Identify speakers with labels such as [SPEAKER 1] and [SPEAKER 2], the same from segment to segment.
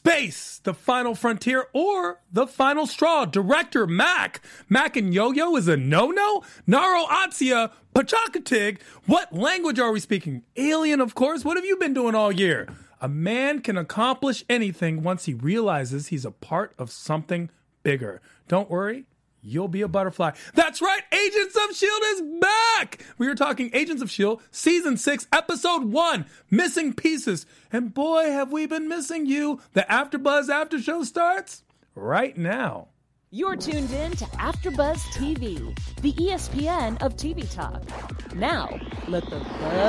[SPEAKER 1] Space, The Final Frontier, or The Final Straw. Director Mac and Yo-Yo is a no-no? Naro Atsia, Pachakatig. What language are we speaking? Alien, of course. What have you been doing all year? A man can accomplish anything once he realizes he's a part of something bigger. Don't worry. You'll be a butterfly. That's right. Agents of S.H.I.E.L.D. is back. We are talking Agents of S.H.I.E.L.D. Season 6, Episode 1, Missing Pieces. And boy, have we been missing you. The AfterBuzz After Show starts right now.
[SPEAKER 2] You're tuned in to AfterBuzz TV, the ESPN of TV talk. Now, let the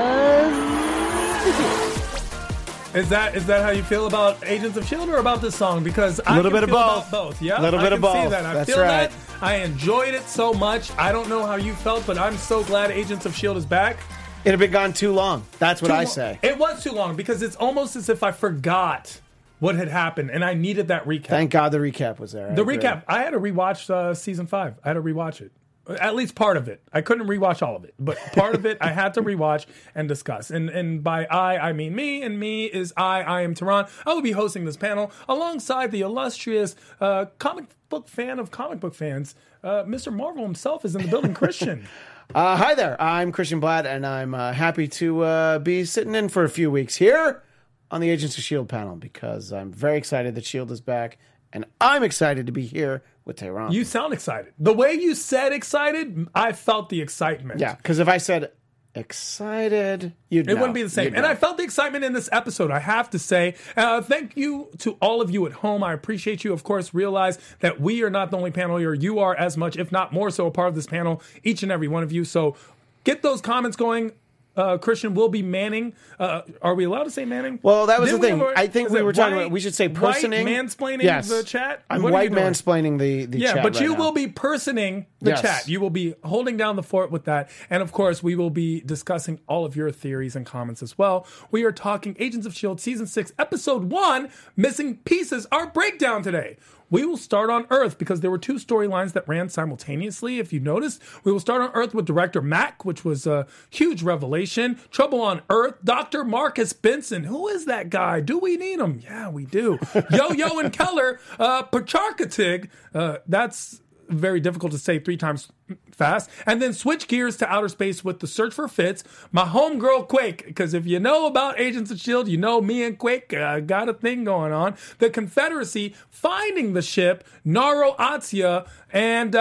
[SPEAKER 2] buzz begin.
[SPEAKER 1] Is that how you feel about Agents of S.H.I.E.L.D. or about this song? Because I
[SPEAKER 3] little
[SPEAKER 1] can
[SPEAKER 3] bit of
[SPEAKER 1] feel
[SPEAKER 3] both.
[SPEAKER 1] about both. Yeah,
[SPEAKER 3] a little bit of both.
[SPEAKER 1] I can see that. I
[SPEAKER 3] That's
[SPEAKER 1] feel
[SPEAKER 3] right.
[SPEAKER 1] that. I enjoyed it so much. I don't know how you felt, but I'm so glad Agents of S.H.I.E.L.D. is back.
[SPEAKER 3] It had been gone too long. That's what I say.
[SPEAKER 1] It was too long because it's almost as if I forgot what had happened, and I needed that recap.
[SPEAKER 3] Thank God the recap was there.
[SPEAKER 1] Recap. I had to rewatch Season 5. I had to rewatch it. At least part of it. I couldn't rewatch all of it, but part of it I had to rewatch and discuss. And by I mean me, and me is I am Tehran. I will be hosting this panel alongside the illustrious comic book fan of comic book fans. Mr. Marvel himself is in the building, Christian.
[SPEAKER 3] Hi there. I'm Christian Blatt, and I'm happy to be sitting in for a few weeks here on the Agents of S.H.I.E.L.D. panel because I'm very excited that S.H.I.E.L.D. is back, and I'm excited to be here with Tehran.
[SPEAKER 1] You sound excited. The way you said excited, I felt the excitement.
[SPEAKER 3] Yeah, because if I said excited, it
[SPEAKER 1] wouldn't be the same. And I felt the excitement in this episode, I have to say. Thank you to all of you at home. I appreciate you. Of course, realize that we are not the only panel here. You are as much, if not more so, a part of this panel, each and every one of you. So get those comments going. Christian will be manning. Are we allowed to say manning?
[SPEAKER 3] Well, that was the thing. I think we were talking about, we should say personing.
[SPEAKER 1] White mansplaining the chat?
[SPEAKER 3] I'm white mansplaining the chat.
[SPEAKER 1] Yeah, but you
[SPEAKER 3] now.
[SPEAKER 1] will be personing the chat. You will be holding down the fort with that. And of course, we will be discussing all of your theories and comments as well. We are talking Agents of S.H.I.E.L.D. Season 6, Episode 1, Missing Pieces, our breakdown today. We will start on Earth because there were two storylines that ran simultaneously. If you noticed, we will start on Earth with director Mac, which was a huge revelation. Trouble on Earth, Dr. Marcus Benson. Who is that guy? Do we need him? Yeah, we do. Yo-Yo and Keller, Pachakatig. That's very difficult to say 3 times fast. And then switch gears to outer space with the search for Fitz, my homegirl Quake, because if you know about Agents of S.H.I.E.L.D., you know me and Quake got a thing going on. The Confederacy finding the ship, Naro Atsia, and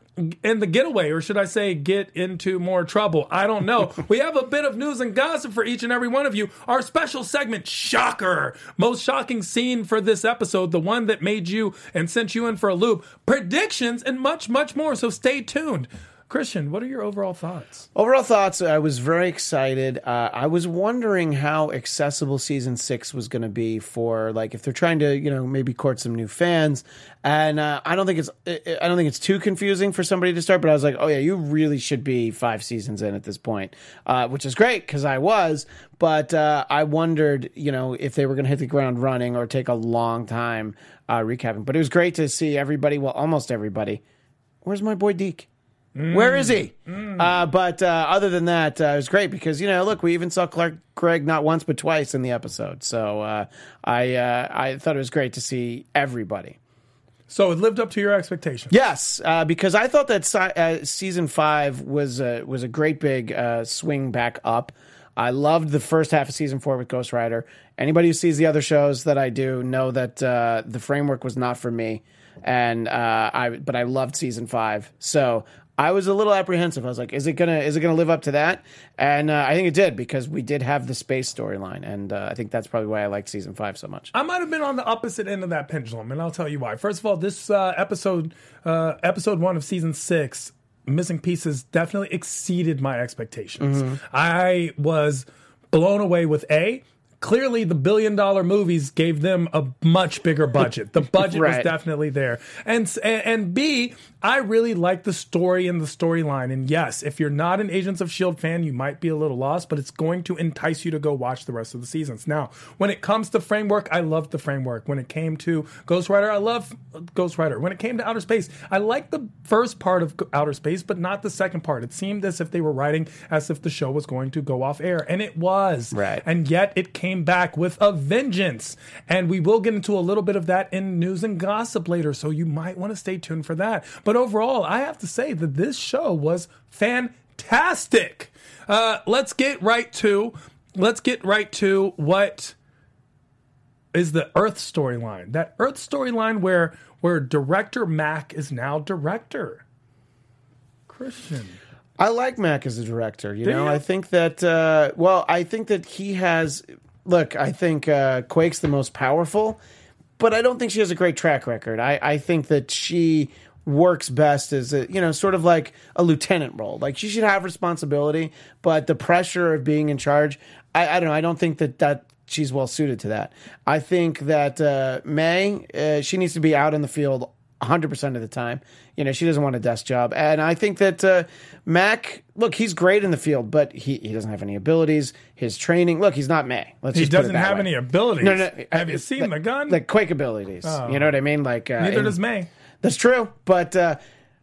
[SPEAKER 1] the getaway, or should I say get into more trouble? I don't know. We have a bit of news and gossip for each and every one of you. Our special segment, Shocker. Most shocking scene for this episode, the one that made you and sent you in for a loop. Predictions and much, much more, so stay tuned. Christian, what are your overall thoughts?
[SPEAKER 3] Overall thoughts, I was very excited. I was wondering how accessible Season 6 was going to be for, like, if they're trying to, maybe court some new fans. And I don't think it's too confusing for somebody to start, but I was like, oh yeah, you really should be 5 seasons in at this point, which is great because I was. But I wondered, if they were going to hit the ground running or take a long time recapping. But it was great to see everybody, well, almost everybody. Where's my boy Deke? Where is he? But other than that, it was great because, look, we even saw Clark Gregg not once but twice in the episode. So I thought it was great to see everybody.
[SPEAKER 1] So it lived up to your expectations?
[SPEAKER 3] Yes, because I thought that Season 5 was a great big swing back up. I loved the first half of Season 4 with Ghost Rider. Anybody who sees the other shows that I do know that the framework was not for me. But I loved Season 5. So I was a little apprehensive. I was like, is it gonna live up to that? And I think it did because we did have the space storyline, and I think that's probably why I liked Season 5 so much.
[SPEAKER 1] I might have been on the opposite end of that pendulum, and I'll tell you why. First of all, this episode 1 of Season 6, Missing Pieces, definitely exceeded my expectations. Mm-hmm. I was blown away with clearly the $1 billion movies gave them a much bigger budget. The budget was definitely there. And B, I really like the story and the storyline. And yes, if you're not an Agents of S.H.I.E.L.D. fan, you might be a little lost, but it's going to entice you to go watch the rest of the seasons. Now, when it comes to framework, I loved the framework. When it came to Ghost Rider, I love Ghost Rider. When it came to outer space, I liked the first part of outer space, but not the second part. It seemed as if they were writing as if the show was going to go off air. And it was.
[SPEAKER 3] Right.
[SPEAKER 1] And yet it came came back with a vengeance. And we will get into a little bit of that in news and gossip later, so you might want to stay tuned for that. But overall, I have to say that this show was fantastic. Let's get right to what is the Earth storyline. That Earth storyline where director Mac is now director. Christian.
[SPEAKER 3] I like Mac as a director. You know,
[SPEAKER 1] you?
[SPEAKER 3] I think that, I think that he has, look, I think Quake's the most powerful, but I don't think she has a great track record. I think that she works best as sort of like a lieutenant role. Like, she should have responsibility, but the pressure of being in charge, I don't know. I don't think that she's well suited to that. I think that May, she needs to be out in the field 100% of the time. You know, she doesn't want a desk job. And I think that Mac, look, he's great in the field, but he doesn't have any abilities. His training, look, he's not May.
[SPEAKER 1] He doesn't have any abilities.
[SPEAKER 3] No.
[SPEAKER 1] Have you seen the gun?
[SPEAKER 3] Like Quake abilities. Oh. You know what I mean? Like
[SPEAKER 1] neither does May.
[SPEAKER 3] That's true. But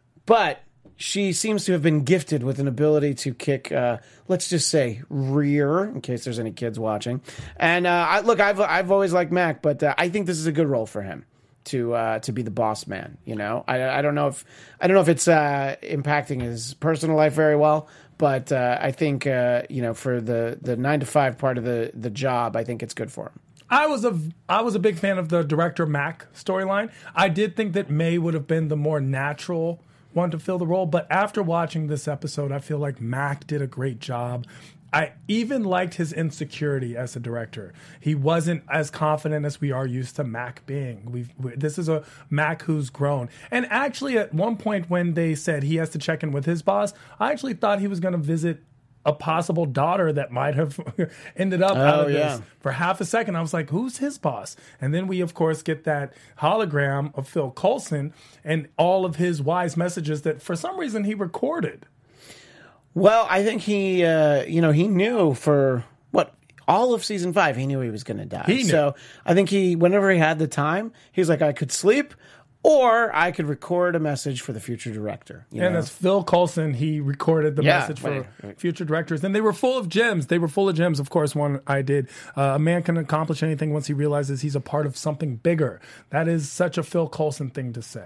[SPEAKER 3] she seems to have been gifted with an ability to kick, let's just say, rear, in case there's any kids watching. And I've always liked Mac, but I think this is a good role for him to be the boss man. You know, I don't know if it's impacting his personal life very well, but I think for the 9-to-5 part of the job, I think it's good for him.
[SPEAKER 1] I was a big fan of the director Mac storyline. I did think that May would have been the more natural one to fill the role, but after watching this episode, I feel like Mac did a great job. I even liked his insecurity as a director. He wasn't as confident as we are used to Mac being. This is a Mac who's grown. And actually, at one point when they said he has to check in with his boss, I actually thought he was going to visit a possible daughter that might have ended up out of this. For half a second, I was like, who's his boss? And then we, of course, get that hologram of Phil Coulson and all of his wise messages that for some reason he recorded.
[SPEAKER 3] Well, I think he knew for all of season 5, he knew he was going to die.
[SPEAKER 1] He knew.
[SPEAKER 3] So I think whenever he had the time, he was like, I could sleep or I could record a message for the future director.
[SPEAKER 1] And as Phil Coulson, he recorded the message for future directors. And they were full of gems. Of course, one I did. A man can accomplish anything once he realizes he's a part of something bigger. That is such a Phil Coulson thing to say.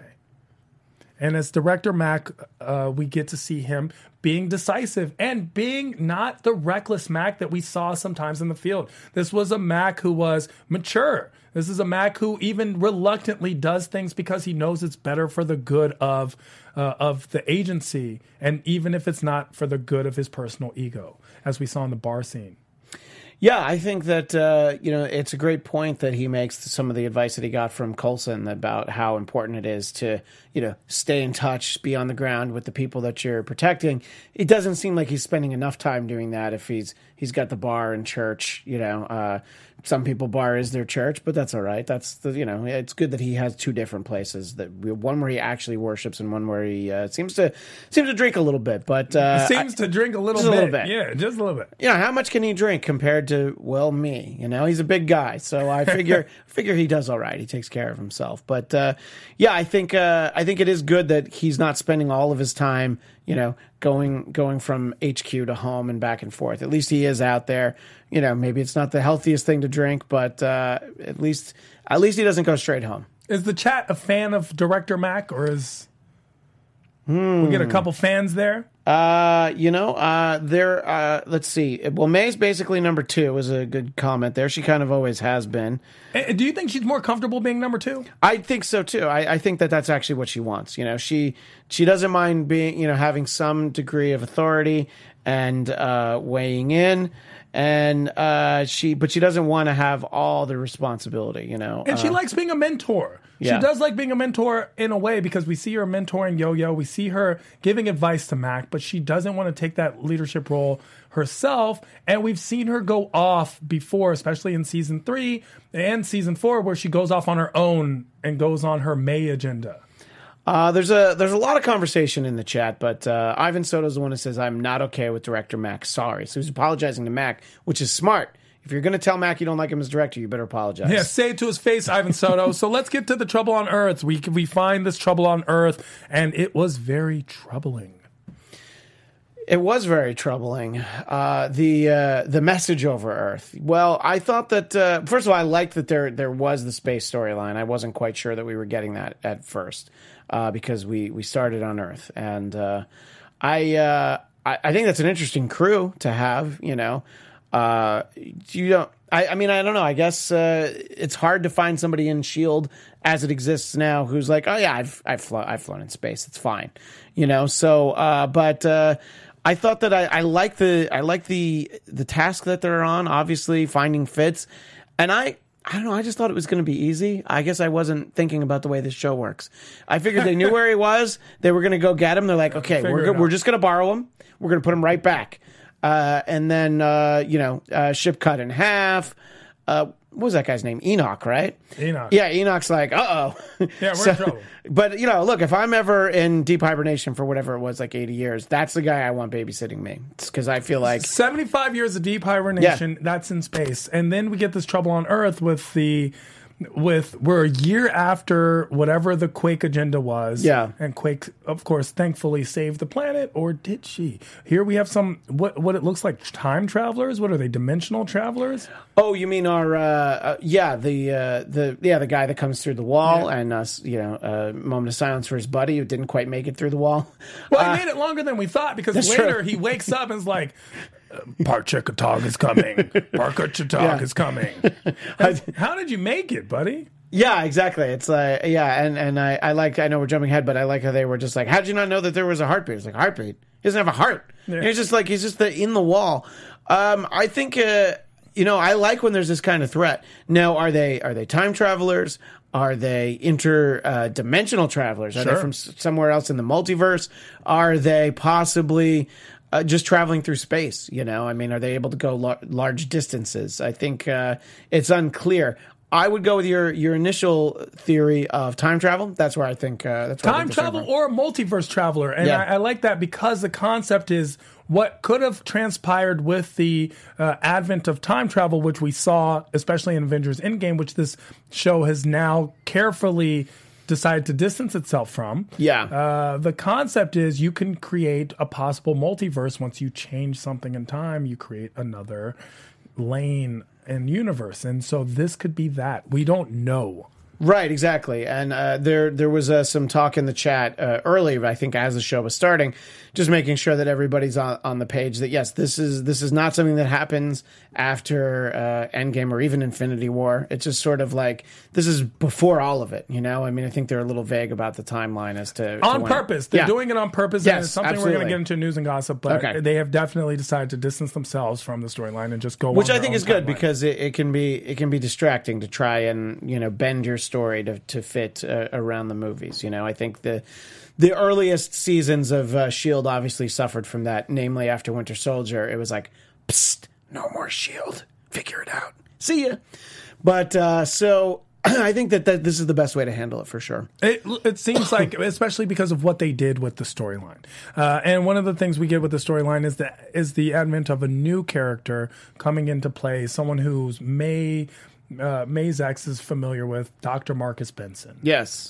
[SPEAKER 1] And as director Mac, we get to see him being decisive and being not the reckless Mac that we saw sometimes in the field. This was a Mac who was mature. This is a Mac who even reluctantly does things because he knows it's better for the good of the agency, and even if it's not for the good of his personal ego, as we saw in the bar scene.
[SPEAKER 3] Yeah, I think that it's a great point that he makes to some of the advice that he got from Coulson about how important it is to stay in touch, be on the ground with the people that you're protecting. It doesn't seem like he's spending enough time doing that if he's got the bar and church. Some people bar is their church, but that's all right. That's it's good that he has two different places, one where he actually worships and one where he seems to drink a little bit. But
[SPEAKER 1] to drink a little bit. Yeah, just a little bit.
[SPEAKER 3] How much can he drink compared to me? He's a big guy, so I figure he does all right. He takes care of himself. But I think it is good that he's not spending all of his time going from HQ to home and back and forth. At least he is out there. Maybe it's not the healthiest thing to drink, but at least he doesn't go straight home.
[SPEAKER 1] Is the chat a fan of director Mac, or is we get a couple fans there?
[SPEAKER 3] Let's see. Well, May's basically number 2 is a good comment there. She kind of always has been.
[SPEAKER 1] Do you think she's more comfortable being number 2?
[SPEAKER 3] I think so too. I think that's actually what she wants. She doesn't mind being, having some degree of authority and weighing in. But she doesn't want to have all the responsibility, And
[SPEAKER 1] she likes being a mentor.
[SPEAKER 3] Yeah.
[SPEAKER 1] She does like being a mentor in a way, because we see her mentoring Yo-Yo. We see her giving advice to Mac, but she doesn't want to take that leadership role herself. And we've seen her go off before, especially in season 3 and season 4, where she goes off on her own and goes on her May agenda.
[SPEAKER 3] There's a lot of conversation in the chat, but Ivan Soto's the one who says, I'm not okay with director Mac. Sorry. So he's apologizing to Mac, which is smart. If you're going to tell Mac you don't like him as director, you better apologize.
[SPEAKER 1] Yeah, say it to his face, Ivan Soto. So let's get to the trouble on Earth. We find this trouble on Earth, and it was very troubling.
[SPEAKER 3] It was very troubling. The message over Earth. Well, I thought that first of all, I liked that there was the space storyline. I wasn't quite sure that we were getting that at first because we started on Earth, and I think that's an interesting crew to have. You know, you don't. I mean, I don't know. I guess it's hard to find somebody in S.H.I.E.L.D. as it exists now who's like, oh yeah, I've flown in space. It's fine, you know. So, but I thought that I like the task that they're on. Obviously, finding Fitz, and I don't know. I just thought it was going to be easy. I guess I wasn't thinking about the way this show works. I figured they knew where he was. They were going to go get him. They're like, okay, we're just going to borrow him. We're going to put him right back. And then, ship cut in half. What was that guy's name? Enoch, right?
[SPEAKER 1] Enoch.
[SPEAKER 3] Yeah, Enoch's like, uh-oh.
[SPEAKER 1] Yeah, we're in trouble.
[SPEAKER 3] But, look, if I'm ever in deep hibernation for whatever it was, like 80 years, that's the guy I want babysitting me. Because I feel like
[SPEAKER 1] 75 years of deep hibernation, that's in space. And then we get this trouble on Earth we're a year after whatever the Quake agenda was.
[SPEAKER 3] Yeah.
[SPEAKER 1] And Quake, of course, thankfully saved the planet, or did she? Here we have some what it looks like time travelers. What are they? Dimensional travelers?
[SPEAKER 3] Oh, you mean our the guy that comes through the wall and a moment of silence for his buddy who didn't quite make it through the wall.
[SPEAKER 1] Well, he made it longer than we thought because later he wakes up and is like, Parchakatog is coming. Parchakatog is coming. How did you make it, buddy?
[SPEAKER 3] Yeah, exactly. It's like, and I know we're jumping ahead, but I like how they were just like, how did you not know that there was a heartbeat? It's like, heartbeat? He doesn't have a heart. Yeah. He's just in the wall. I think, I like when there's this kind of threat. Now, are they time travelers? Are they interdimensional travelers? Are they from somewhere else in the multiverse? Are they possibly just traveling through space? I mean, are they able to go large distances? I think it's unclear. I would go with your initial theory of time travel. That's where I think that's
[SPEAKER 1] time travel or a multiverse traveler, and I like that because the concept is what could have transpired with the advent of time travel, which we saw, especially in Avengers Endgame, which this show has now carefully decided to distance itself from.
[SPEAKER 3] Yeah.
[SPEAKER 1] The concept is you can create a possible multiverse once you change something in time. You create another lane and universe, and so this could be that. We don't know.
[SPEAKER 3] Right, exactly. And there was some talk in the chat early, I think, as the show was starting, just making sure that everybody's on the page that, yes, this is not something that happens after Endgame or even Infinity War. It's just sort of like, this is before all of it, I mean, I think they're a little vague about the timeline as to
[SPEAKER 1] on purpose. They're doing it on purpose,
[SPEAKER 3] yes,
[SPEAKER 1] and it's something
[SPEAKER 3] absolutely.
[SPEAKER 1] we're going to get into news and gossip, but they have definitely decided to distance themselves from the storyline and just go
[SPEAKER 3] which
[SPEAKER 1] on
[SPEAKER 3] I think is
[SPEAKER 1] timeline.
[SPEAKER 3] good because it can be distracting to try and bend your story to fit around the movies. I think the earliest seasons of S.H.I.E.L.D. obviously suffered from that, namely after Winter Soldier. It was like, psst, no more S.H.I.E.L.D. Figure it out. See ya. But so I think that this is the best way to handle it for sure.
[SPEAKER 1] It seems like, especially because of what they did with the storyline. And one of the things we get with the storyline is the advent of a new character coming into play, someone who's Mazex is familiar with, Dr. Marcus Benson.
[SPEAKER 3] Yes.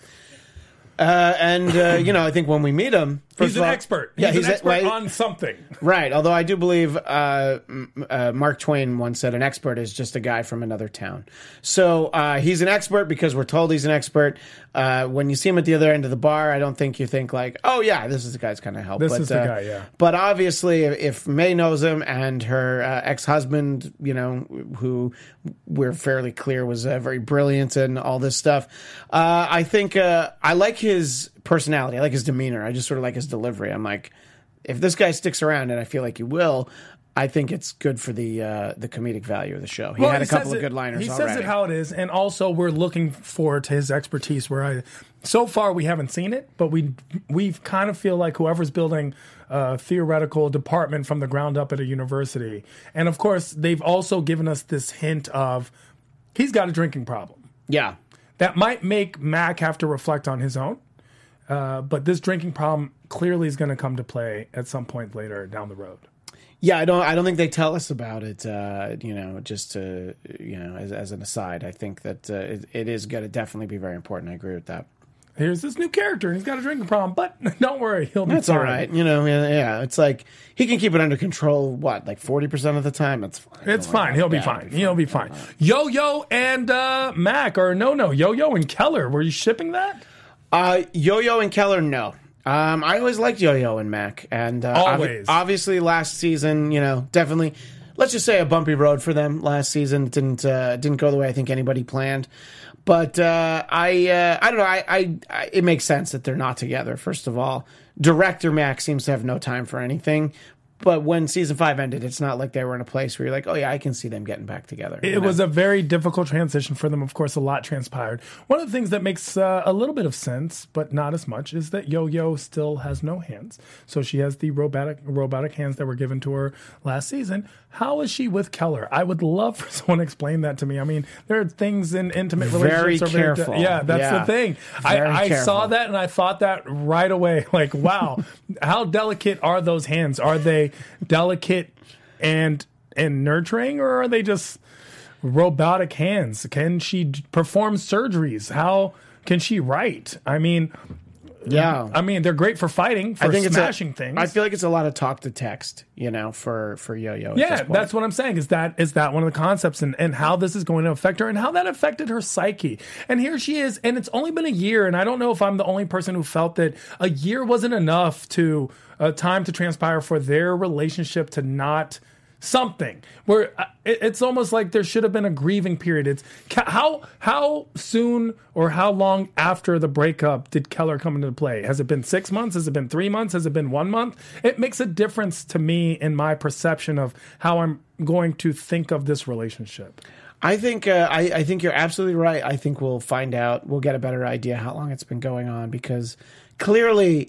[SPEAKER 3] I think when we meet him,
[SPEAKER 1] he's an expert. He's an expert on something.
[SPEAKER 3] Right. Although I do believe Mark Twain once said an expert is just a guy from another town. So he's an expert because we're told he's an expert. When you see him at the other end of the bar, I don't think you think like, oh, yeah, this is the guy's kind of help.
[SPEAKER 1] This is the guy, yeah.
[SPEAKER 3] But obviously, if May knows him and her ex-husband, who we're fairly clear was very brilliant and all this stuff, I think I like his personality. I like his demeanor. I just sort of like his delivery. I'm like, if this guy sticks around, and I feel like he will, I think it's good for the comedic value of the show. He had a couple of good liners already.
[SPEAKER 1] He says it how it is, and also we're looking forward to his expertise. So far we haven't seen it, but we kind of feel like whoever's building a theoretical department from the ground up at a university, and of course they've also given us this hint of he's got a drinking problem.
[SPEAKER 3] Yeah,
[SPEAKER 1] that might make Mac have to reflect on his own. But this drinking problem clearly is going to come to play at some point later down the road.
[SPEAKER 3] Yeah, I don't think they tell us about it. Just as an aside, I think that it is going to definitely be very important. I agree with that.
[SPEAKER 1] here's this new character and he's got a drinking problem, but don't worry, he'll be
[SPEAKER 3] That's
[SPEAKER 1] fine.
[SPEAKER 3] all right. Yeah. It's like he can keep it under control. What, like 40% of the time? It's fine.
[SPEAKER 1] It's fine. He'll be fine. He'll be fine. Yo-Yo and Mac, or no, Yo-Yo and Keller. Were you shipping that?
[SPEAKER 3] Yo-Yo and Keller, no. I always liked Yo-Yo and Mac, and
[SPEAKER 1] always.
[SPEAKER 3] Obviously, last season, definitely. Let's just say a bumpy road for them last season. Didn't go the way I think anybody planned. But I don't know. It makes sense that they're not together. First of all, director Mac seems to have no time for anything. But when season 5 ended, it's not like they were in a place where you're like, oh yeah, I can see them getting back together.
[SPEAKER 1] It was a very difficult transition for them. Of course, a lot transpired. One of the things that makes a little bit of sense, but not as much, is that Yo-Yo still has no hands. So she has the robotic hands that were given to her last season. How is she with Keller? I would love for someone to explain that to me. I mean, there are things in intimate relationships.
[SPEAKER 3] Very careful.
[SPEAKER 1] That's the thing. I saw that and I thought that right away. Like, wow, how delicate are those hands? Are they delicate and nurturing, or are they just robotic hands? Can she perform surgeries? How can she write? I mean, they're great for fighting, for smashing things.
[SPEAKER 3] I feel like it's a lot of talk to text, for Yo-Yo.
[SPEAKER 1] Yeah, that's what I'm saying. Is that one of the concepts, and how this is going to affect her, and how that affected her psyche. And here she is, and it's only been a year, and I don't know if I'm the only person who felt that a year wasn't enough to time to transpire for their relationship to not something where it's almost like there should have been a grieving period. It's how soon or how long after the breakup did Keller come into play? Has it been 6 months? Has it been 3 months? Has it been 1 month? It makes a difference to me in my perception of how I'm going to think of this relationship.
[SPEAKER 3] I think I think you're absolutely right. I think we'll find out. We'll get a better idea how long it's been going on, because clearly,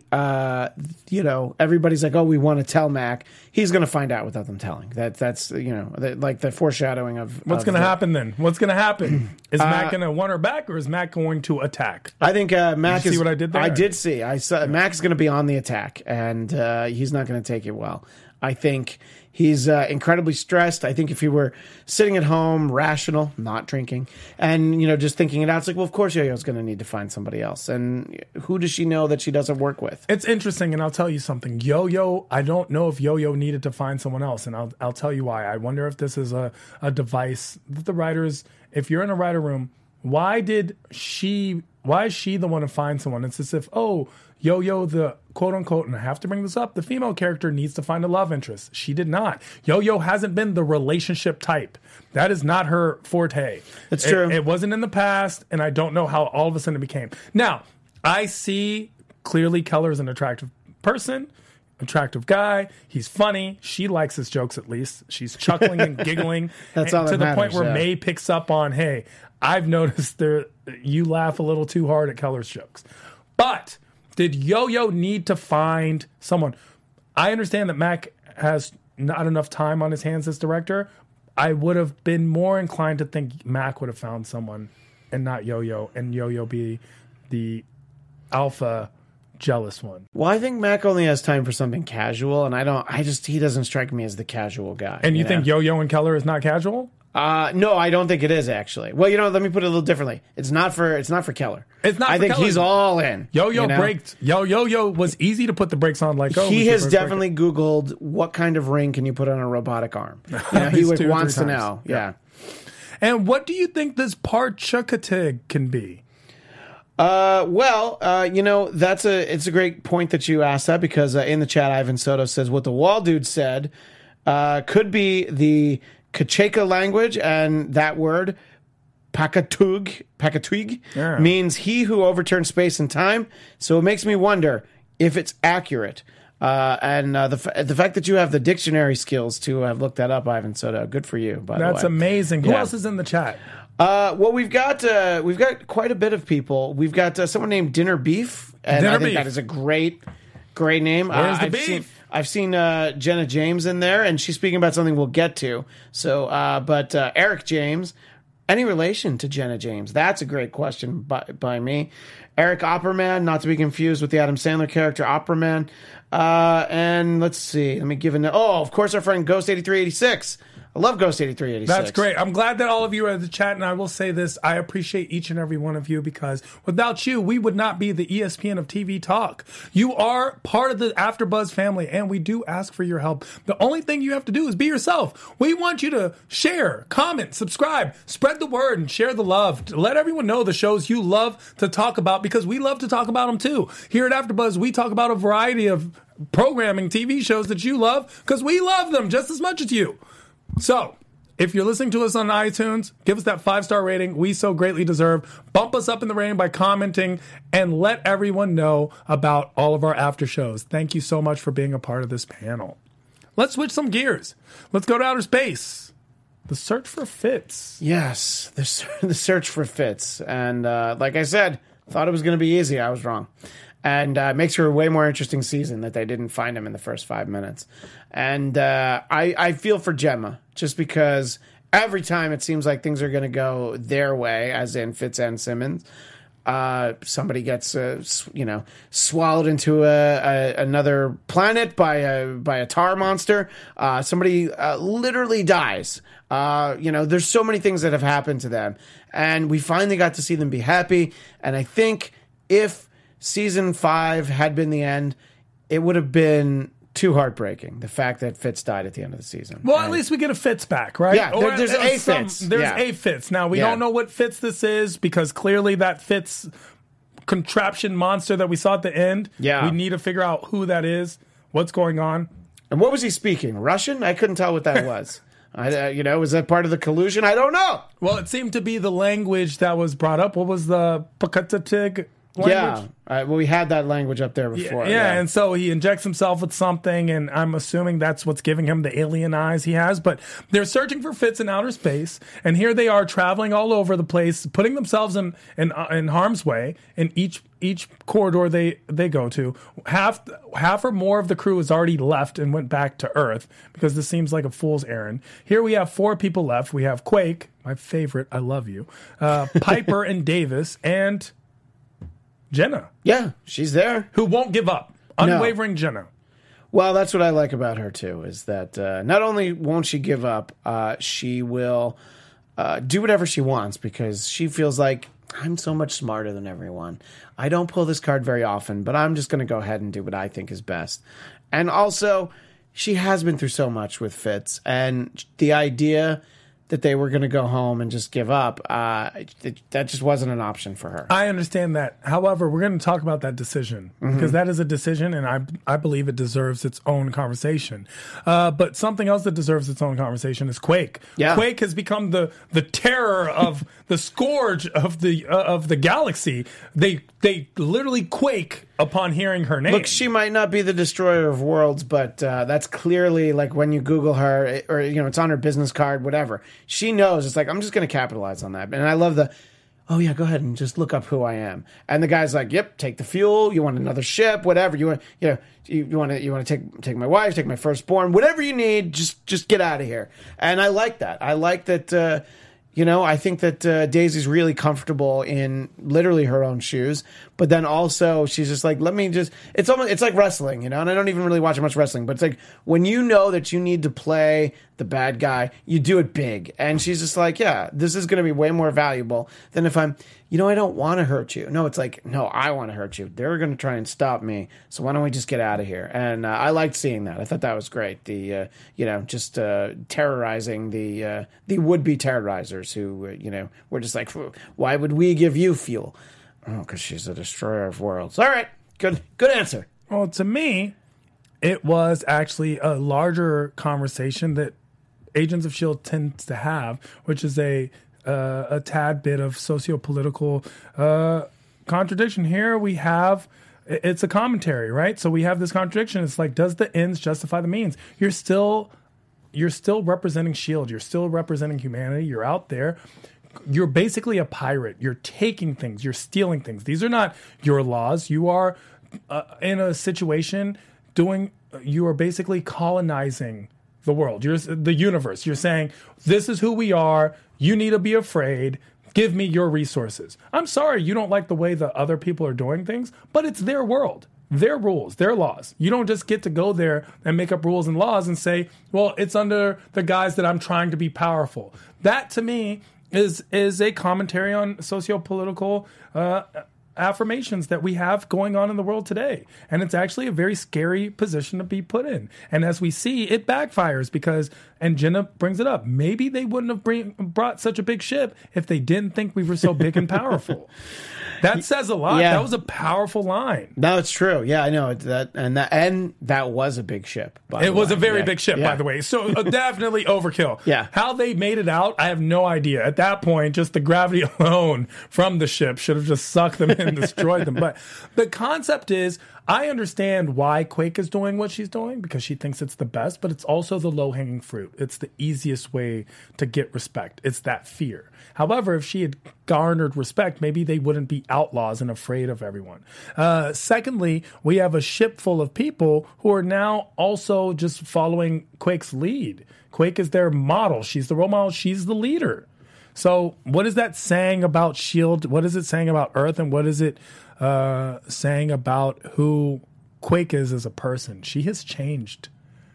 [SPEAKER 3] everybody's like, oh, we want to tell Mac. He's going to find out without them telling. That's like the foreshadowing of
[SPEAKER 1] what's going to happen then. What's going to happen? Is Mac going to want her back, or is Mac going to attack?
[SPEAKER 3] I think Mac
[SPEAKER 1] did you see what I did there?
[SPEAKER 3] I did see. I saw Mac's going to be on the attack, and he's not going to take it well. I think he's incredibly stressed. I think if he were sitting at home, rational, not drinking, and just thinking it out, it's like, well, of course Yo-Yo's going to need to find somebody else. And who does she know that she doesn't work with?
[SPEAKER 1] It's interesting, and I'll tell you something. Yo-Yo, I don't know if Yo-Yo needed to find someone else, and I'll tell you why. I wonder if this is a device that the writers, if you're in a writer room, why is she the one to find someone? It's as if, oh, Yo-Yo, the quote-unquote, and I have to bring this up, the female character needs to find a love interest. She did not. Yo-Yo hasn't been the relationship type. That is not her forte.
[SPEAKER 3] That's true.
[SPEAKER 1] It wasn't in the past, and I don't know how all of a sudden it became. Now, I see clearly Keller is an attractive person, attractive guy. He's funny. She likes his jokes, at least. She's chuckling and giggling.
[SPEAKER 3] That's all that
[SPEAKER 1] to the
[SPEAKER 3] matters,
[SPEAKER 1] point where May picks up on, hey, I've noticed you laugh a little too hard at Keller's jokes. But did Yo-Yo need to find someone? I understand that Mac has not enough time on his hands as director. I would have been more inclined to think Mac would have found someone and not Yo-Yo, and Yo-Yo be the alpha jealous one.
[SPEAKER 3] Well, I think Mac only has time for something casual, and he doesn't strike me as the casual guy.
[SPEAKER 1] And you think Yo-Yo and Keller is not casual?
[SPEAKER 3] No, I don't think it is, actually. Well, let me put it a little differently. It's not for Keller.
[SPEAKER 1] It's not.
[SPEAKER 3] I think
[SPEAKER 1] Keller.
[SPEAKER 3] He's all in.
[SPEAKER 1] Yo-Yo braked. Yo-Yo was easy to put the brakes on. Like,
[SPEAKER 3] he has definitely Googled what kind of ring can you put on a robotic arm. He wants to know. Yeah.
[SPEAKER 1] And what do you think this Parchakatig can be?
[SPEAKER 3] It's a great point that you asked that, because in the chat, Ivan Soto says what the wall dude said could be the Kacheka language, and that word Pakatuig means he who overturns space and time. So it makes me wonder if it's accurate. The fact that you have the dictionary skills to have looked that up, Ivan Soto, good for you. By the way,
[SPEAKER 1] that's amazing. Who else is in the chat?
[SPEAKER 3] Well, we've got quite a bit of people. We've got someone named Dinner Beef, and I think that is a great name.
[SPEAKER 1] Where's the beef?
[SPEAKER 3] I've seen Jenna James in there, and she's speaking about something we'll get to. So, but Eric James, any relation to Jenna James? That's a great question by me. Eric Opperman, not to be confused with the Adam Sandler character Opperman. And let's see. Let me give of course, our friend Ghost8386. I love Ghost 8386.
[SPEAKER 1] That's great. I'm glad that all of you are in the chat, and I will say this. I appreciate each and every one of you because without you, we would not be the ESPN of TV talk. You are part of the AfterBuzz family, and we do ask for your help. The only thing you have to do is be yourself. We want you to share, comment, subscribe, spread the word, and share the love. Let everyone know the shows you love to talk about because we love to talk about them too. Here at AfterBuzz, we talk about a variety of programming TV shows that you love because we love them just as much as you. So, if you're listening to us on iTunes, give us that 5-star rating we so greatly deserve. Bump us up in the rating by commenting and let everyone know about all of our after shows. Thank you so much for being a part of this panel. Let's switch some gears. Let's go to outer space. The search for Fitz.
[SPEAKER 3] Yes, the search for Fitz. And like I said, thought it was going to be easy. I was wrong. And makes for a way more interesting season that they didn't find him in the first 5 minutes. And I feel for Gemma, just because every time it seems like things are going to go their way, as in Fitz and Simmons, somebody gets swallowed into another planet by a tar monster. Somebody literally dies. There's so many things that have happened to them, and we finally got to see them be happy. And I think if Season 5 had been the end, it would have been too heartbreaking, the fact that Fitz died at the end of the season.
[SPEAKER 1] Well, at least we get a Fitz back, right?
[SPEAKER 3] Yeah, there's a Fitz.
[SPEAKER 1] There's a Fitz. Now, we don't know what Fitz this is because clearly that Fitz contraption monster that we saw at the end, we need to figure out who that is, what's going on.
[SPEAKER 3] And what was he speaking? Russian? I couldn't tell what that was. Was that part of the collusion? I don't know.
[SPEAKER 1] Well, it seemed to be the language that was brought up. What was the Pakatatig language?
[SPEAKER 3] Yeah, we had that language up there before.
[SPEAKER 1] Yeah, and so he injects himself with something, and I'm assuming that's what's giving him the alien eyes he has. But they're searching for Fitz in outer space, and here they are traveling all over the place, putting themselves in harm's way in each corridor they go to. Half or more of the crew has already left and went back to Earth because this seems like a fool's errand. Here we have 4 people left. We have Quake, my favorite, I love you, Piper and Davis, and Jenna.
[SPEAKER 3] Yeah, she's there.
[SPEAKER 1] Who won't give up. Unwavering Jenna.
[SPEAKER 3] Well, that's what I like about her, too, is that not only won't she give up, she will do whatever she wants because she feels like, I'm so much smarter than everyone. I don't pull this card very often, but I'm just going to go ahead and do what I think is best. And also, she has been through so much with Fitz, and the idea that they were going to go home and just give up, that just wasn't an option for her.
[SPEAKER 1] I understand that. However, we're going to talk about that decision because that is a decision, and I believe it deserves its own conversation. But something else that deserves its own conversation is Quake. Yeah. Quake has become the terror of the scourge of the galaxy. They literally quake upon hearing her name.
[SPEAKER 3] Look, she might not be the destroyer of worlds, but that's clearly like when you Google her, or it's on her business card, whatever. She knows. It's like, I'm just going to capitalize on that. And I love oh yeah, go ahead and just look up who I am. And the guy's like, yep, take the fuel. You want another ship, whatever you want. You want to take my wife, take my firstborn, whatever you need. Just get out of here. And I like that. I like that. I think that Daisy's really comfortable in literally her own shoes, but then also she's just like, it's like wrestling, and I don't even really watch much wrestling, but it's like when you know that you need to play the bad guy, you do it big. And she's just like, yeah, this is going to be way more valuable than if I'm, I don't want to hurt you. No, it's like, no, I want to hurt you. They're going to try and stop me. So why don't we just get out of here? And I liked seeing that. I thought that was great. The, just terrorizing the would-be terrorizers who, were just like, why would we give you fuel? Oh, because she's a destroyer of worlds. All right. Good answer.
[SPEAKER 1] Well, to me, it was actually a larger conversation that Agents of S.H.I.E.L.D. tends to have, which is a tad bit of socio-political contradiction. Here we have, it's a commentary, right? So we have this contradiction. It's like, does the ends justify the means? You're still representing S.H.I.E.L.D. You're still representing humanity. You're out there. You're basically a pirate. You're taking things. You're stealing things. These are not your laws. You are in a situation you are basically colonizing the world. You're the universe. You're saying, this is who we are. You need to be afraid. Give me your resources. I'm sorry you don't like the way the other people are doing things, but it's their world. their rules, their laws. You don't just get to go there and make up rules and laws and say, well, it's under the guise that I'm trying to be powerful. That, to me, is a commentary on socio-political affirmations that we have going on in the world today. And it's actually a very scary position to be put in. And as we see, it backfires because, and Jenna brings it up, maybe they wouldn't have brought such a big ship if they didn't think we were so big and powerful. That says a lot.
[SPEAKER 3] Yeah.
[SPEAKER 1] That was a powerful line.
[SPEAKER 3] No, it's true. Yeah, I know that was a big ship.
[SPEAKER 1] It was a very big ship, by the way. So definitely overkill.
[SPEAKER 3] Yeah.
[SPEAKER 1] How they made it out, I have no idea. At that point, just the gravity alone from the ship should have just sucked them in and destroyed them. But the concept is, I understand why Quake is doing what she's doing because she thinks it's the best, but it's also the low-hanging fruit. It's the easiest way to get respect. It's that fear. However, if she had garnered respect, maybe they wouldn't be outlaws and afraid of everyone. Secondly, we have a ship full of people who are now also just following Quake's lead. Quake is their model. She's the role model. She's the leader. So what is that saying about S.H.I.E.L.D.? What is it saying about Earth? And what is it saying about who Quake is as a person? She has changed.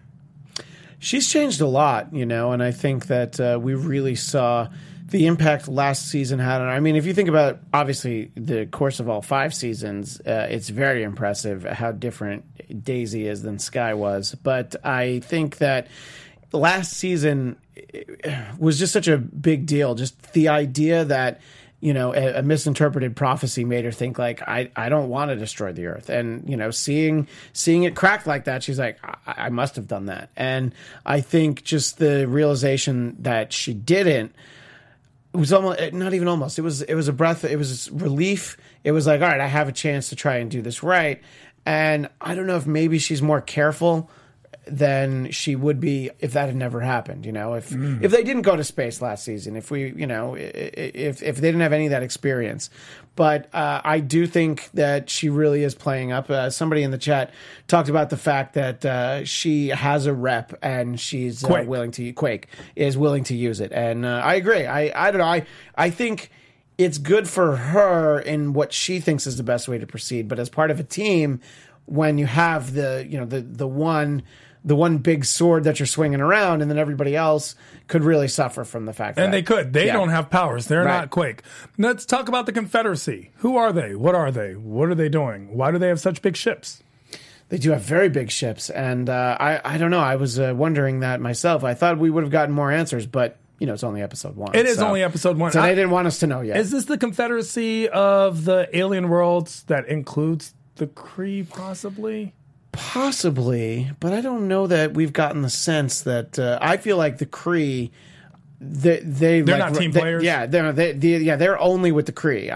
[SPEAKER 3] She's changed a lot, and I think that we really saw the impact last season had on her. I mean, if you think about, obviously, the course of all 5 seasons, it's very impressive how different Daisy is than Sky was. But I think that last season was just such a big deal. Just the idea that, a misinterpreted prophecy made her think like, I don't want to destroy the Earth. And, seeing it cracked like that, she's like, I must have done that. And I think just the realization that she didn't, it was almost, not even almost, it was a breath, it was relief. It was like, all right, I have a chance to try and do this right. And I don't know if maybe she's more careful than she would be if that had never happened. If they didn't go to space last season, if we, if they didn't have any of that experience. But I do think that she really is playing up. Somebody in the chat talked about the fact that she has a rep and she's Quake is willing to use it. And I agree. I don't know. I think it's good for her in what she thinks is the best way to proceed. But as part of a team, when you have the one big sword that you're swinging around, and then everybody else could really suffer from the fact
[SPEAKER 1] and
[SPEAKER 3] that...
[SPEAKER 1] They don't have powers. They're not Quake. Let's talk about the Confederacy. Who are they? What are they? What are they doing? Why do they have such big ships?
[SPEAKER 3] They do have very big ships, and I don't know. I was wondering that myself. I thought we would have gotten more answers, but... it's only episode 1.
[SPEAKER 1] It is only episode 1.
[SPEAKER 3] So they didn't want us to know yet.
[SPEAKER 1] Is this the Confederacy of the alien worlds that includes the Kree, possibly?
[SPEAKER 3] Possibly, but I don't know that we've gotten the sense that I feel like the Kree, they're like,
[SPEAKER 1] not team players.
[SPEAKER 3] Yeah, they're only with the Kree.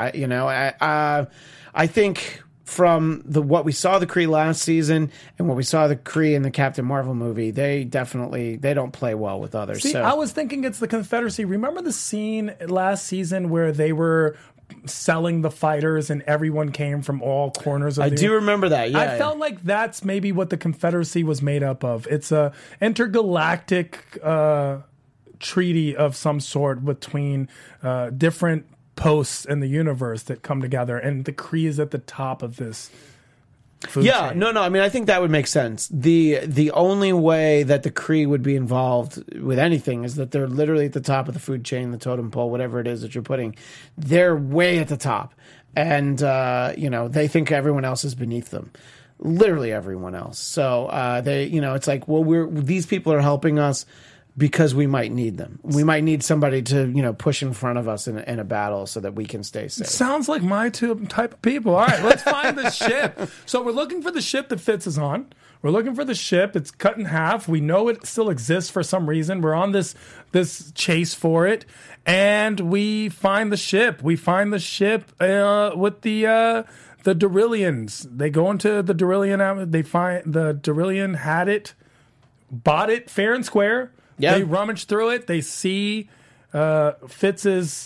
[SPEAKER 3] I think from what we saw the Kree last season and what we saw the Kree in the Captain Marvel movie, they don't play well with others.
[SPEAKER 1] See, I was thinking it's the Confederacy. Remember the scene last season where they were selling the fighters and everyone came from all corners of
[SPEAKER 3] I do remember that. Yeah,
[SPEAKER 1] I felt like that's maybe what the Confederacy was made up of. It's a intergalactic treaty of some sort between different posts in the universe that come together, and the Kree is at the top of this food chain.
[SPEAKER 3] No. I mean, I think that would make sense. The only way that the Kree would be involved with anything is that they're literally at the top of the food chain, the totem pole, whatever it is that you're putting. They're way at the top, and they think everyone else is beneath them. Literally everyone else. So it's like, well, these people are helping us because we might need them. We might need somebody to, push in front of us in a battle so that we can stay safe.
[SPEAKER 1] Sounds like my type of people. All right, let's find the ship. So we're looking for the ship that Fitz is on. We're looking for the ship. It's cut in half. We know it still exists for some reason. We're on this chase for it, and we find the ship. We find the ship with the Darillians. They go into the Darillion. They find the Darillion had it, bought it fair and square. Yeah. They rummage through it. They see Fitz's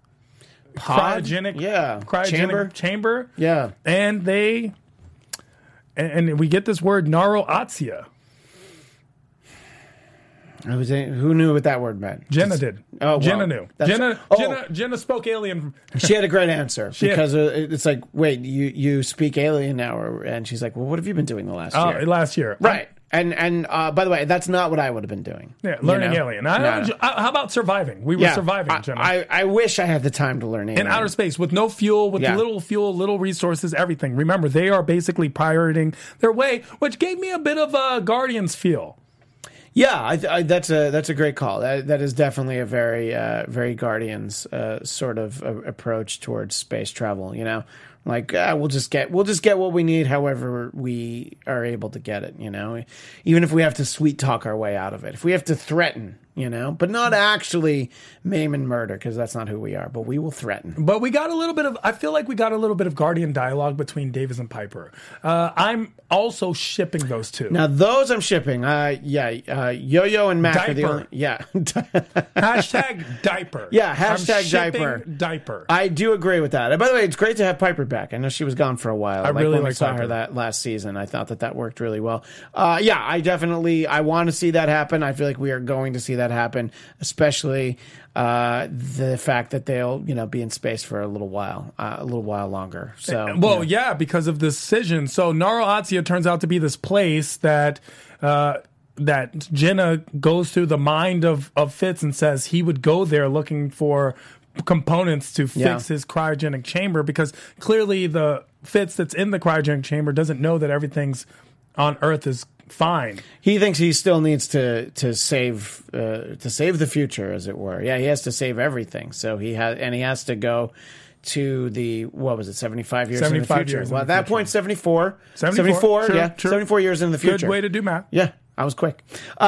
[SPEAKER 1] cryogenic chamber.
[SPEAKER 3] Yeah.
[SPEAKER 1] And we get this word Naro Atzia.
[SPEAKER 3] Who knew what that word meant?
[SPEAKER 1] Jenna did.
[SPEAKER 3] Oh, well,
[SPEAKER 1] Jenna knew. Jenna spoke alien.
[SPEAKER 3] She had a great answer because it's like, wait, you speak alien now, and she's like, well, what have you been doing the last year?
[SPEAKER 1] Last year,
[SPEAKER 3] right? And by the way, that's not what I would have been doing.
[SPEAKER 1] Yeah, learning alien. How about surviving? We were surviving, Jenna.
[SPEAKER 3] I wish I had the time to learn alien.
[SPEAKER 1] In outer space, with no fuel, with little fuel, little resources, everything. Remember, they are basically pirating their way, which gave me a bit of a Guardians feel.
[SPEAKER 3] Yeah, that's a great call. That is definitely a very Guardians sort of approach towards space travel. You know, like we'll just get what we need, however we are able to get it. You know, even if we have to sweet talk our way out of it, if we have to threaten. You know, but not actually maim and murder, because that's not who we are. But we will threaten.
[SPEAKER 1] But we got a little bit of. I feel like we got a little bit of Guardian dialogue between Davis and Piper. I'm also shipping those two.
[SPEAKER 3] Now those I'm shipping. Yo-Yo and Mac
[SPEAKER 1] diaper.
[SPEAKER 3] are the only. Yeah.
[SPEAKER 1] Hashtag diaper.
[SPEAKER 3] Yeah. Hashtag diaper.
[SPEAKER 1] Diaper.
[SPEAKER 3] I do agree with that. And by the way, it's great to have Piper back. I know she was gone for a while.
[SPEAKER 1] I really
[SPEAKER 3] when we saw
[SPEAKER 1] Piper.
[SPEAKER 3] her that last season. I thought that worked really well. I want to see that happen. I feel like we are going to see that happen, especially the fact that they'll be in space for a little while longer. So
[SPEAKER 1] because of this decision. So Naro Atia turns out to be this place that Jenna goes through the mind of Fitz and says he would go there looking for components to fix his cryogenic chamber, because clearly the Fitz that's in the cryogenic chamber doesn't know that everything's on Earth is fine.
[SPEAKER 3] He thinks he still needs to save the future, as it were. Yeah, he has to save everything. So he has to go to the 75 years in the future. Well, at that point, 74. 74,
[SPEAKER 1] true,
[SPEAKER 3] yeah,
[SPEAKER 1] true.
[SPEAKER 3] 74 years in the future.
[SPEAKER 1] Good way to do math.
[SPEAKER 3] Yeah. I was quick.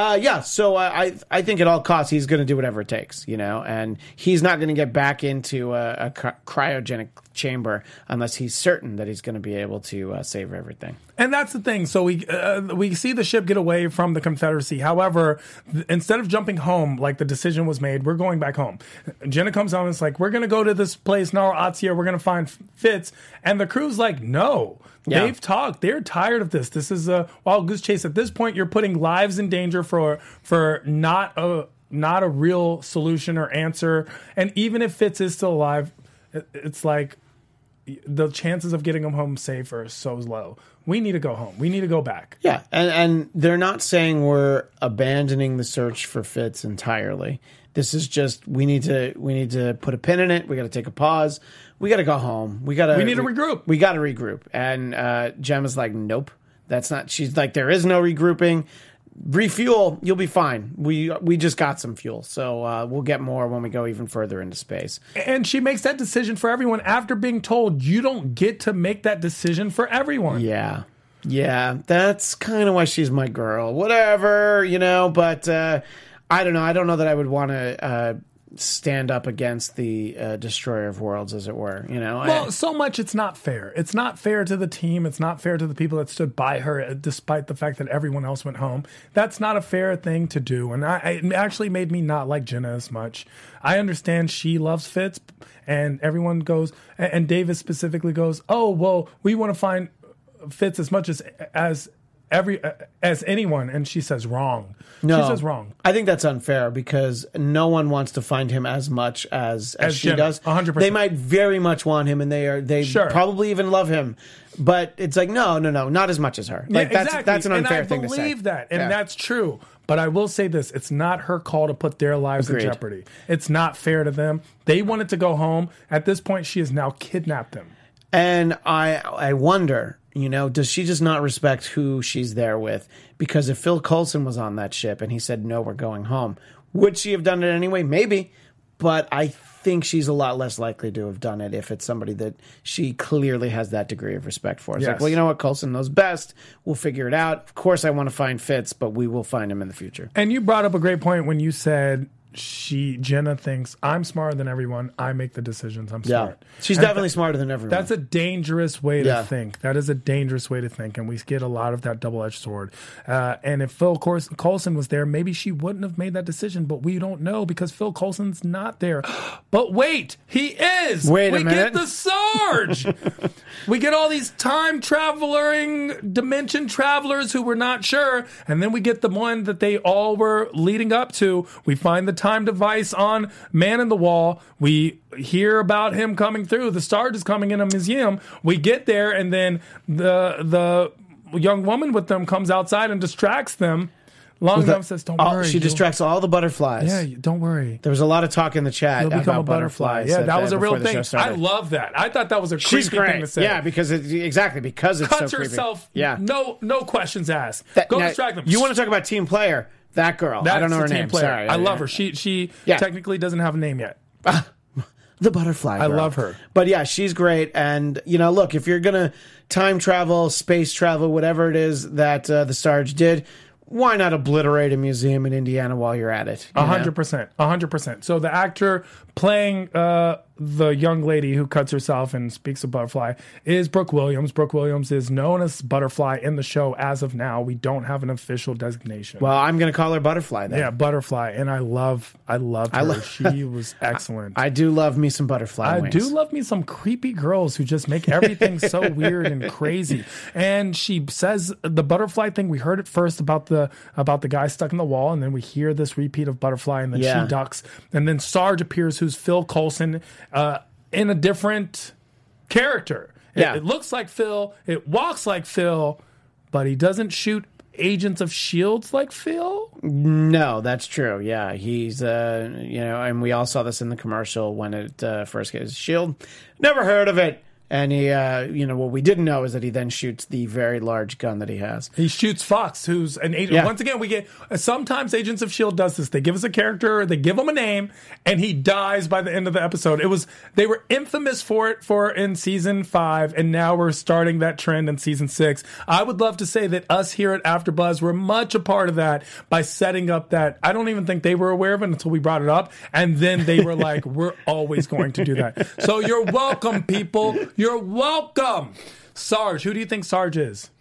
[SPEAKER 3] So I think at all costs he's going to do whatever it takes, and he's not going to get back into a cryogenic chamber unless he's certain that he's going to be able to save everything.
[SPEAKER 1] And that's the thing. So we see the ship get away from the Confederacy. However, instead of jumping home, like the decision was made, we're going back home. Jenna comes on and it's like, we're going to go to this place, Naro Atia. We're going to find Fitz. And the crew's like, no. Yeah. They've talked. They're tired of this. This is a wild goose chase. At this point, you're putting lives in danger for not a real solution or answer. And even if Fitz is still alive, it's like the chances of getting him home safe are so low. We need to go home. We need to go back.
[SPEAKER 3] Yeah, and they're not saying we're abandoning the search for Fitz entirely. This is just we need to put a pin in it. We got to take a pause. We got to go home. We need to regroup. We got to regroup. And Gemma's like, nope, that's not. She's like, there is no regrouping. Refuel, you'll be fine. We just got some fuel, so we'll get more when we go even further into space.
[SPEAKER 1] And she makes that decision for everyone after being told you don't get to make that decision for everyone.
[SPEAKER 3] Yeah, that's kind of why she's my girl. Whatever, but I don't know. I don't know that I would want to stand up against the destroyer of worlds, as it were.
[SPEAKER 1] Well, so much it's not fair. It's not fair to the team. It's not fair to the people that stood by her, despite the fact that everyone else went home. That's not a fair thing to do, and it actually made me not like Jenna as much. I understand she loves Fitz, and everyone goes, and Davis specifically goes, oh well, we want to find Fitz as much as anyone, and she says wrong.
[SPEAKER 3] No,
[SPEAKER 1] she says wrong.
[SPEAKER 3] I think that's unfair because no one wants to find him as much as she
[SPEAKER 1] Jenna,
[SPEAKER 3] does.
[SPEAKER 1] 100%.
[SPEAKER 3] They might very much want him, and they probably even love him. But it's like no, not as much as her. Like
[SPEAKER 1] exactly.
[SPEAKER 3] That's an unfair thing to say.
[SPEAKER 1] I believe that, and that's true. But I will say this: it's not her call to put their lives in jeopardy. It's not fair to them. They wanted to go home. At this point, she has now kidnapped them.
[SPEAKER 3] And I wonder, does she just not respect who she's there with? Because if Phil Coulson was on that ship and he said, no, we're going home, would she have done it anyway? Maybe. But I think she's a lot less likely to have done it if it's somebody that she clearly has that degree of respect for. It's like, well, you know what? Coulson knows best. We'll figure it out. Of course, I want to find Fitz, but we will find him in the future.
[SPEAKER 1] And you brought up a great point when you said Jenna thinks I'm smarter than everyone. I make the decisions. I'm smart.
[SPEAKER 3] Yeah. She's definitely smarter than everyone.
[SPEAKER 1] That's a dangerous way to think. That is a dangerous way to think, and we get a lot of that double-edged sword. And if Phil Coulson was there, maybe she wouldn't have made that decision, but we don't know because Phil Coulson's not there. But wait, he is.
[SPEAKER 3] Wait a minute.
[SPEAKER 1] We get the Sarge. We get all these time traveling dimension travelers who we're not sure, and then we get the one that they all were leading up to. We find the time device on Man in the Wall. We hear about him coming through. The Sarge is coming in a museum. We get there, and then the young woman with them comes outside and distracts them. Long enough says, "Don't worry."
[SPEAKER 3] She distracts all the butterflies.
[SPEAKER 1] Yeah, don't worry.
[SPEAKER 3] There was a lot of talk in the chat about butterflies.
[SPEAKER 1] Yeah, that was a real thing. I love that. I thought that was a creepy thing to say.
[SPEAKER 3] Yeah, because it's
[SPEAKER 1] cuts
[SPEAKER 3] so
[SPEAKER 1] herself.
[SPEAKER 3] Creepy. Yeah,
[SPEAKER 1] no questions asked. Go distract them.
[SPEAKER 3] You want to talk about team player? That girl. I don't know her name.
[SPEAKER 1] Player.
[SPEAKER 3] Sorry,
[SPEAKER 1] I love her. She technically doesn't have a name yet.
[SPEAKER 3] The butterfly girl.
[SPEAKER 1] I love her.
[SPEAKER 3] But yeah, she's great. And, look, if you're going to time travel, space travel, whatever it is that the Sarge did, why not obliterate a museum in Indiana while you're at it?
[SPEAKER 1] 100%. 100%. So the actor playing the young lady who cuts herself and speaks of Butterfly is Brooke Williams. Brooke Williams is known as Butterfly in the show as of now. We don't have an official designation.
[SPEAKER 3] Well, I'm going to call her Butterfly then.
[SPEAKER 1] Yeah, Butterfly. And I loved her. She was excellent.
[SPEAKER 3] I do love me some Butterfly wings.
[SPEAKER 1] I do love me some creepy girls who just make everything so weird and crazy. And she says the Butterfly thing, we heard it first about the guy stuck in the wall, and then we hear this repeat of Butterfly, and then she ducks. And then Sarge appears, who's Phil Coulson, in a different character. It looks like Phil, it walks like Phil, but he doesn't shoot Agents of S.H.I.E.L.D. like Phil?
[SPEAKER 3] No, that's true. Yeah, he's, and we all saw this in the commercial when it first gets S.H.I.E.L.D. Never heard of it. And he, what we didn't know is that he then shoots the very large gun that he has.
[SPEAKER 1] He shoots Fox, who's an agent. Yeah. Once again, we get, sometimes Agents of S.H.I.E.L.D. does this. They give us a character, they give him a name, and he dies by the end of the episode. They were infamous for it in season 5, and now we're starting that trend in season 6. I would love to say that us here at AfterBuzz were much a part of that by setting up that. I don't even think they were aware of it until we brought it up, and then they were like, we're always going to do that. So you're welcome, people. You're welcome. Sarge, who do you think Sarge is?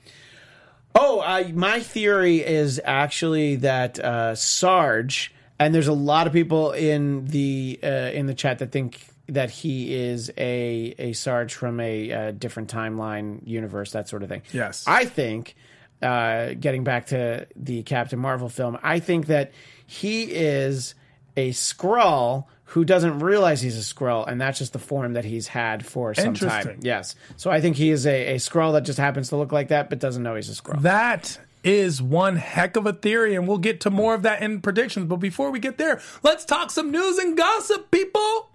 [SPEAKER 3] My theory is actually that Sarge, and there's a lot of people in the chat that think that he is a Sarge from a different timeline universe, that sort of thing.
[SPEAKER 1] Yes.
[SPEAKER 3] I think, getting back to the Captain Marvel film, I think that he is a Skrull who doesn't realize he's a Skrull, and that's just the form that he's had for some time. Yes. So I think he is a Skrull that just happens to look like that, but doesn't know he's a Skrull.
[SPEAKER 1] That is one heck of a theory, and we'll get to more of that in predictions. But before we get there, let's talk some news and gossip, people.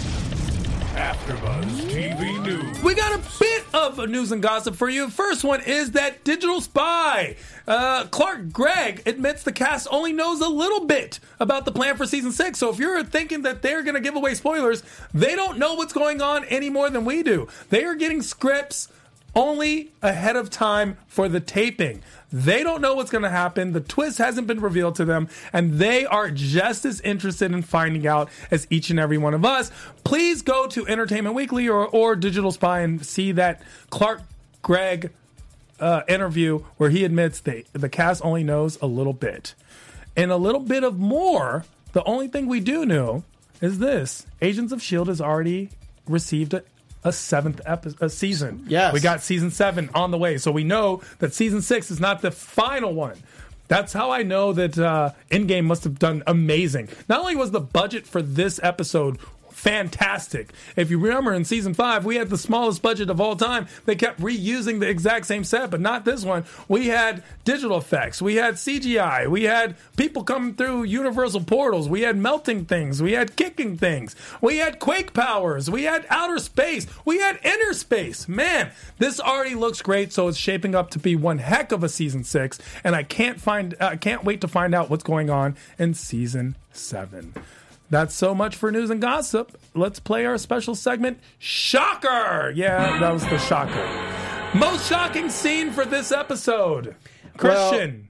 [SPEAKER 4] AfterBuzz TV News.
[SPEAKER 1] We got a bit of news and gossip for you. First one is that Digital Spy, Clark Gregg, admits the cast only knows a little bit about the plan for season 6. So if you're thinking that they're going to give away spoilers, they don't know what's going on any more than we do. They are getting scripts only ahead of time for the taping. They don't know what's going to happen. The twist hasn't been revealed to them, and they are just as interested in finding out as each and every one of us. Please go to Entertainment Weekly or Digital Spy and see that Clark Gregg interview where he admits the cast only knows a little bit. And a little bit of more, the only thing we do know is this. Agents of S.H.I.E.L.D. has already received a 7th season.
[SPEAKER 3] Yes.
[SPEAKER 1] We got season 7 on the way. So we know that season 6 is not the final one. That's how I know that Endgame must have done amazing. Not only was the budget for this episode fantastic. If you remember in season 5, we had the smallest budget of all time. They kept reusing the exact same set, but not this one. We had digital effects. We had CGI. We had people coming through universal portals. We had melting things. We had kicking things. We had quake powers. We had outer space. We had inner space. Man, this already looks great, so it's shaping up to be one heck of a season 6, and I can't wait to find out what's going on in season 7. That's so much for news and gossip. Let's play our special segment, Shocker! Yeah, that was the shocker. Most shocking scene for this episode. Christian.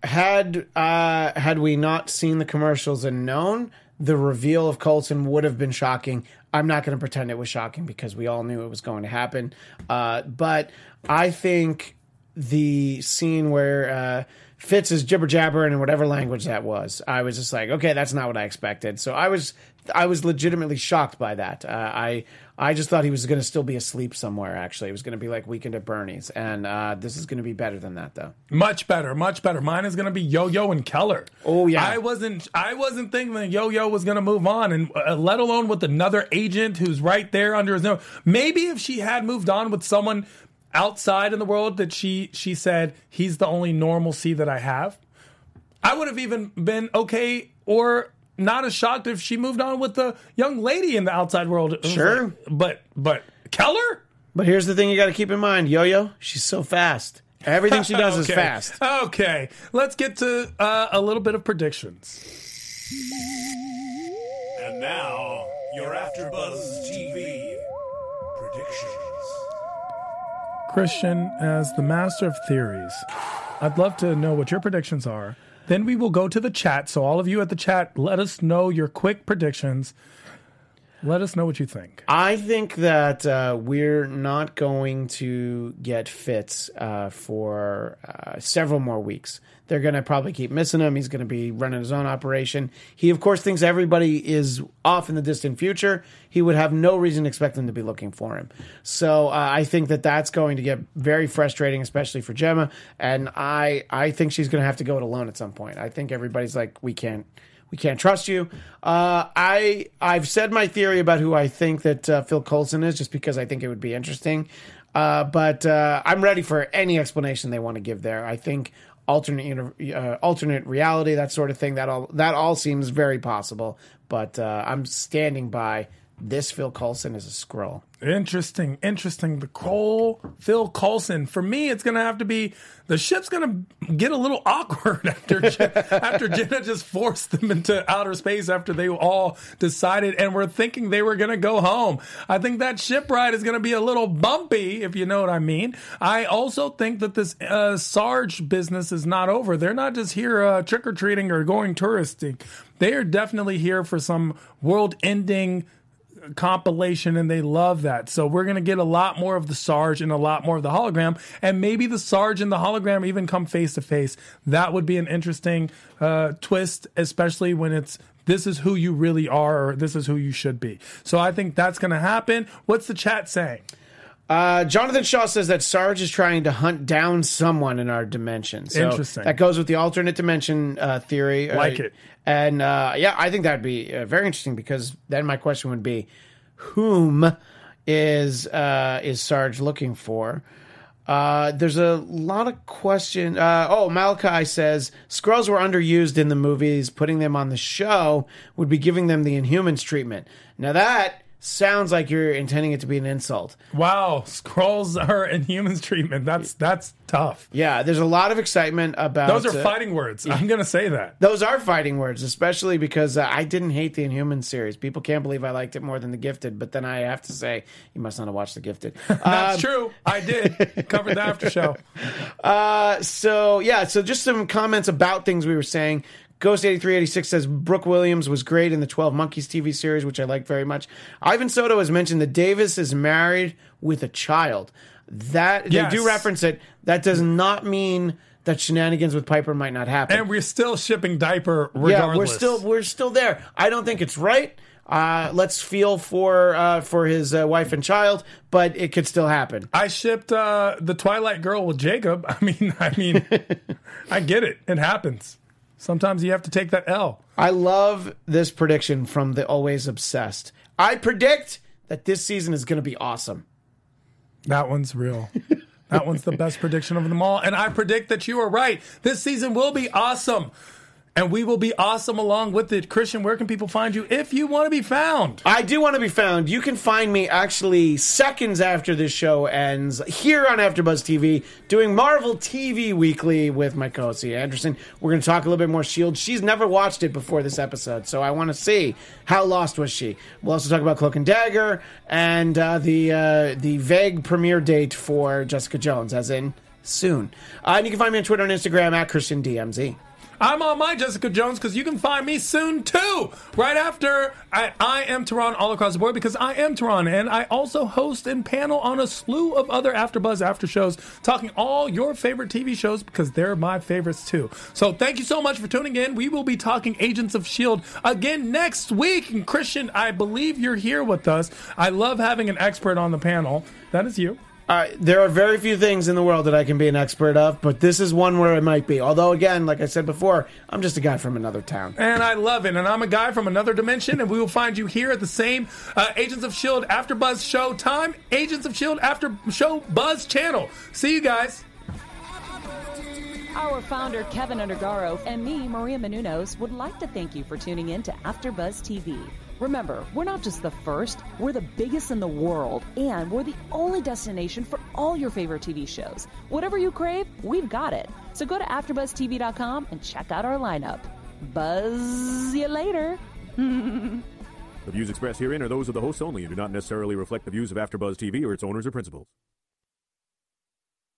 [SPEAKER 3] Well, had we not seen the commercials and known, the reveal of Coulson would have been shocking. I'm not going to pretend it was shocking because we all knew it was going to happen. But I think the scene where Fitz is jibber jabbering in whatever language that was, I was just like, okay, that's not what I expected. So I was legitimately shocked by that. I I just thought he was going to still be asleep somewhere, actually. It was going to be like Weekend at Bernie's. And this is going to be better than that, though.
[SPEAKER 1] Much better, much better. Mine is going to be Yo-Yo and Keller.
[SPEAKER 3] Oh, yeah.
[SPEAKER 1] I wasn't thinking that Yo-Yo was going to move on, and let alone with another agent who's right there under his nose. Maybe if she had moved on with someone outside in the world that she said, he's the only normalcy that I have, I would have even been okay or not as shocked if she moved on with the young lady in the outside world.
[SPEAKER 3] Sure.
[SPEAKER 1] Like, but Keller?
[SPEAKER 3] But here's the thing you got to keep in mind. Yo-Yo, she's so fast. Everything she does is fast.
[SPEAKER 1] Okay. Let's get to a little bit of predictions.
[SPEAKER 4] And now, your AfterBuzz TV predictions.
[SPEAKER 1] Christian, as the master of theories, I'd love to know what your predictions are. Then we will go to the chat. So all of you at the chat, let us know your quick predictions. Let us know what you think.
[SPEAKER 3] I think that we're not going to get Fitz for several more weeks. They're going to probably keep missing him. He's going to be running his own operation. He, of course, thinks everybody is off in the distant future. He would have no reason to expect them to be looking for him. So I think that that's going to get very frustrating, especially for Gemma. And I think she's going to have to go it alone at some point. I think everybody's like, we can't trust you. I've said my theory about who I think that Phil Coulson is, just because I think it would be interesting. But I'm ready for any explanation they want to give there. I think alternate reality, that sort of thing, that all seems very possible. But I'm standing by this Phil Coulson is a Skrull.
[SPEAKER 1] Interesting. The Phil Coulson. For me, it's going to have to be, the ship's going to get a little awkward after Jenna just forced them into outer space after they all decided and were thinking they were going to go home. I think that ship ride is going to be a little bumpy, if you know what I mean. I also think that this Sarge business is not over. They're not just here trick-or-treating or going touristing. They are definitely here for some world-ending compilation, and they love that. So we're going to get a lot more of the Sarge and a lot more of the hologram, and maybe the Sarge and the hologram even come face to face. That would be an interesting twist, especially when it's this is who you really are, or this is who you should be. So I think that's going to happen. What's the chat saying?
[SPEAKER 3] Jonathan Shaw says that Sarge is trying to hunt down someone in our dimension. So
[SPEAKER 1] interesting.
[SPEAKER 3] That goes with the alternate dimension theory.
[SPEAKER 1] Like it.
[SPEAKER 3] And yeah, I think that'd be very interesting, because then my question would be, whom is Sarge looking for? There's a lot of question. Malachi says Skrulls were underused in the movies. Putting them on the show would be giving them the Inhumans treatment. Now that sounds like you're intending it to be an insult.
[SPEAKER 1] Wow, Skrulls are Inhumans treatment. That's tough.
[SPEAKER 3] Yeah, there's a lot of excitement about...
[SPEAKER 1] Those are fighting words. I'm going to say that.
[SPEAKER 3] Those are fighting words, especially because I didn't hate the Inhumans series. People can't believe I liked it more than The Gifted, but then I have to say, you must not have watched The Gifted.
[SPEAKER 1] That's true. I did. Covered the after show.
[SPEAKER 3] So just some comments about things we were saying. Ghost8386 says Brooke Williams was great in the 12 Monkeys TV series, which I like very much. Ivan Soto has mentioned that Davis is married with a child. That They do reference it. That does not mean that shenanigans with Piper might not happen.
[SPEAKER 1] And we're still shipping Diaper regardless.
[SPEAKER 3] Yeah, we're still there. I don't think it's right. Let's feel for his wife and child, but it could still happen.
[SPEAKER 1] I shipped the Twilight Girl with Jacob. I mean, I get it. It happens. Sometimes you have to take that L.
[SPEAKER 3] I love this prediction from the Always Obsessed. I predict that this season is going to be awesome.
[SPEAKER 1] That one's real. That one's the best prediction of them all. And I predict that you are right. This season will be awesome. And we will be awesome along with it. Christian, where can people find you if you want to be found?
[SPEAKER 3] I do want to be found. You can find me actually seconds after this show ends here on AfterBuzz TV doing Marvel TV Weekly with my co-host Anderson. We're going to talk a little bit more S.H.I.E.L.D. She's never watched it before this episode, so I want to see how lost was she. We'll also talk about Cloak and Dagger and the vague premiere date for Jessica Jones, as in soon. And you can find me on Twitter and Instagram at ChristianDMZ.
[SPEAKER 1] I'm on my Jessica Jones because you can find me soon too. Right after I Am Tehran all across the board, because I am Tehran, and I also host and panel on a slew of other AfterBuzz after shows, talking all your favorite TV shows because they're my favorites too. So thank you so much for tuning in. We will be talking Agents of S.H.I.E.L.D. again next week. And Christian, I believe you're here with us. I love having an expert on the panel. That is you.
[SPEAKER 3] There are very few things in the world that I can be an expert of, but this is one where it might be. Although, again, like I said before, I'm just a guy from another town.
[SPEAKER 1] And I love it. And I'm a guy from another dimension, and we will find you here at the same Agents of S.H.I.E.L.D. After Buzz show time, Agents of S.H.I.E.L.D. After Show Buzz channel. See you guys.
[SPEAKER 2] Our founder, Kevin Undergaro, and me, Maria Menounos, would like to thank you for tuning in to AfterBuzz TV. Remember, we're not just the first, we're the biggest in the world, and we're the only destination for all your favorite TV shows. Whatever you crave, we've got it. So go to AfterBuzzTV.com and check out our lineup. Buzz you later.
[SPEAKER 5] The views expressed herein are those of the hosts only and do not necessarily reflect the views of AfterBuzz TV or its owners or principals.